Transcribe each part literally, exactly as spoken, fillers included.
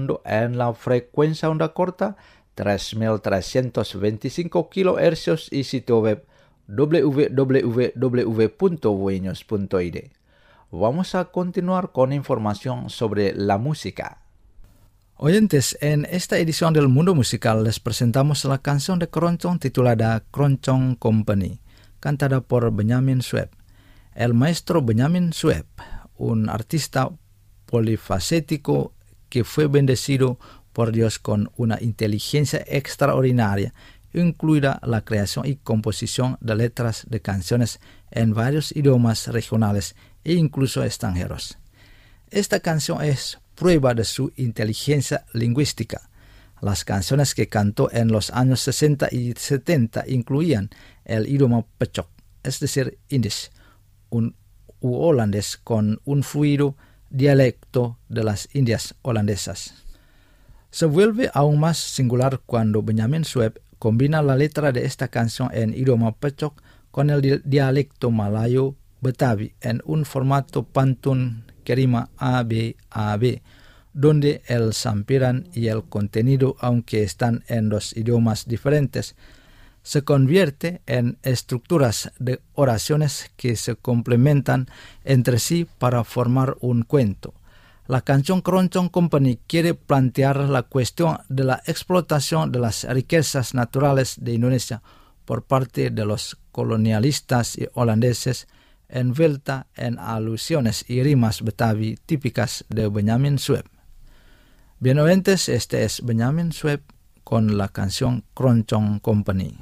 mundo en la frecuencia onda corta tres mil trescientos veinticinco kilohercios y sitio web w w w punto buenos punto i d. Vamos a continuar con información sobre la música. Oyentes, en esta edición del Mundo Musical les presentamos la canción de Keroncong titulada Keroncong Company, cantada por Benyamin Sueb. El maestro Benyamin Sueb, un artista polifacético que fue bendecido por Dios con una inteligencia extraordinaria, incluida la creación y composición de letras de canciones en varios idiomas regionales e incluso extranjeros. Esta canción es prueba de su inteligencia lingüística. Las canciones que cantó en los años sesenta y setenta incluían el idioma Pechok, es decir, Indis, un u holandés con un fluido dialecto de las Indias holandesas. Se vuelve aún más singular cuando Benyamin Sueb combina la letra de esta canción en idioma Pechok con el dialecto malayo Betawi en un formato pantun que rima A B A B, donde el sampiran y el contenido, aunque están en dos idiomas diferentes, se convierte en estructuras de oraciones que se complementan entre sí para formar un cuento. La canción Keroncong Company quiere plantear la cuestión de la explotación de las riquezas naturales de Indonesia por parte de los colonialistas y holandeses, envuelta en alusiones y rimas Betawi típicas de Benyamin Sueb. Bien oyentes, este es Benyamin Sueb con la canción Keroncong Company.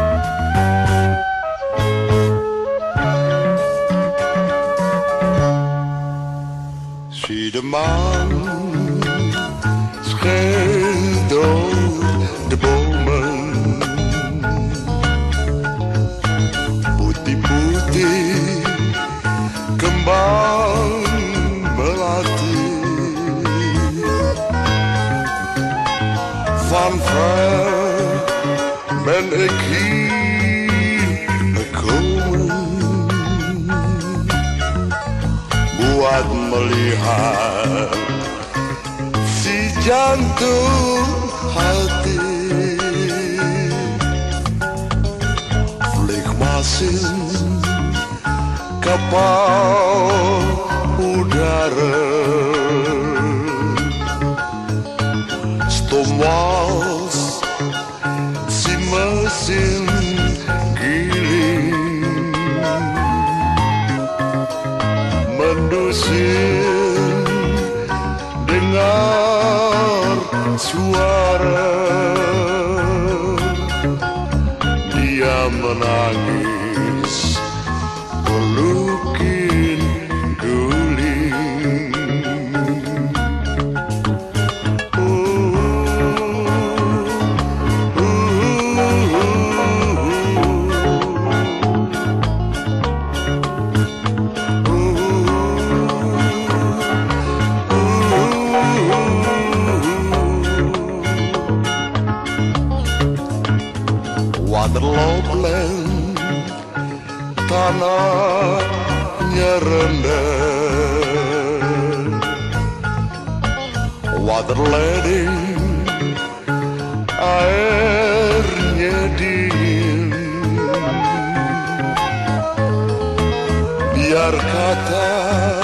Zie de maan schijnt door de bomen, putih-putih kembang melati, van ver ben ik hier gekomen, buat melihat si jantung hati flikmasin kapal udara, stomwals si mesin giling mendusin dengar suara dia menangis pelukin guling. Waterloopland, tanahnya rendah, waterlading, airnya dingin, biar kata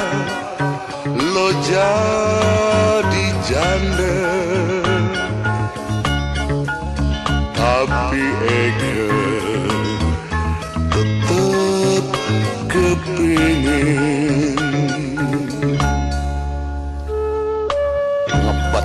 lo jadi janda, tapi Eke tetap kepingin ngebat.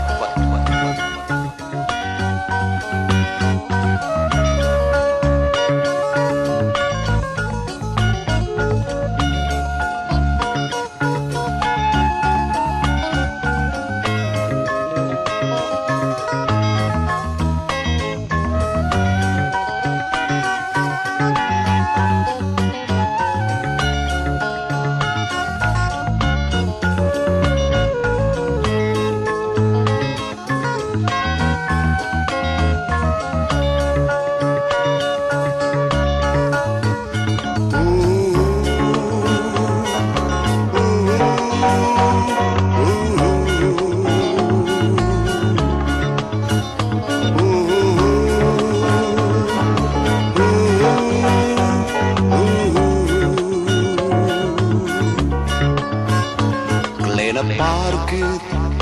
kena parkir,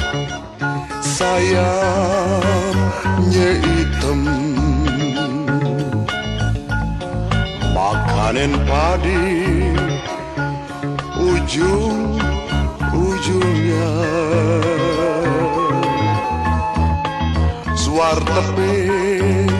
sayapnya hitam, makanan padi ujung-ujungnya, suara teping